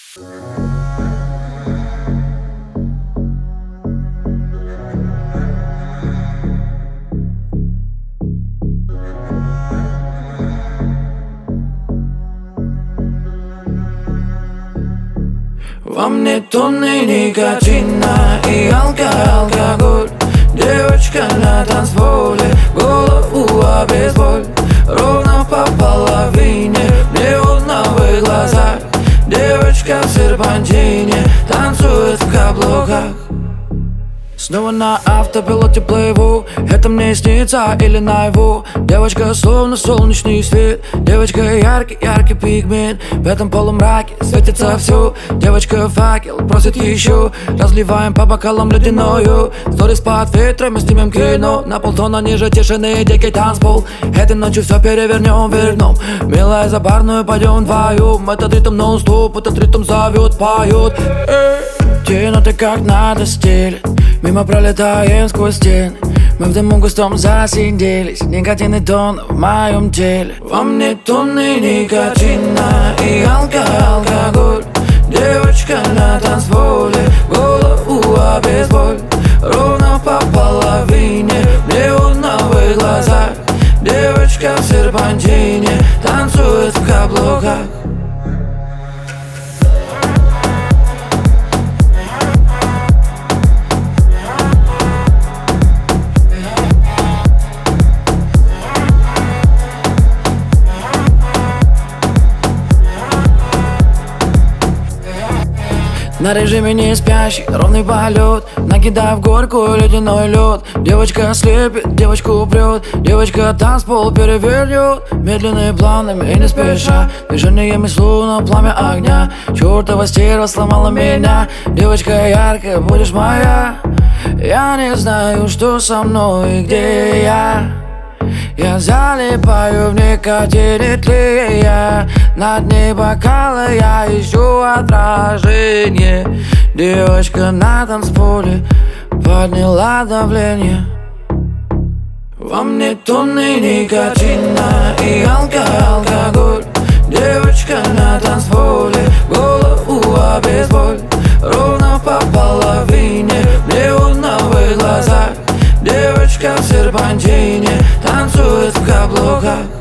Во мне тонны никотина и алкоголь. Девочка на танцполе, голову обезболь. Ровно по половине, неоновые глаза. Девочка в серпантине танцует в каблуках. Снова на автопилоте плыву. Это мне снится или наяву? Девочка словно солнечный свет. Девочка яркий пигмент. В этом полумраке светится все. Девочка факел просит еще. Разливаем по бокалам ледяною. Сторис под ветрами снимем кино. На полтона ниже тишины дикий танцпол. Этой ночью все перевернем вверх дном. Милая, за барную пойдем вдвоем. Этот ритм нон-стоп, этот ритм зовет, поет. Тянуты как надо стиль. Мимо пролетаем сквозь стены. Мы в дыму густом засиделись. Никотинный тон в моем теле. Во мне тонны никотина и алкоголь. Девочка на танцполе, голову обезболь. Ровно по половине, неоновые глаза. Девочка в серпантине танцует в каблуках. На режиме не спящий, ровный полет. Накидая в горку ледяной лед. Девочка слепит, девочку прет. Девочка танцпол перевернет. Медленными планами и не спеша. Движениями словно пламя огня. Чёртова стерва сломала меня. Девочка яркая, будешь моя. Я не знаю, что со мной и где я. Я залипаю в никотине тлея. На дне бокала я ищу отражение. Девочка на танцполе подняла давление. Во мне тонны никотина и алкоголь. Девочка на танцполе, голову обезболь. Ровно по половине, неоновые глаза. Девочка в серпантине танцует в каблуках.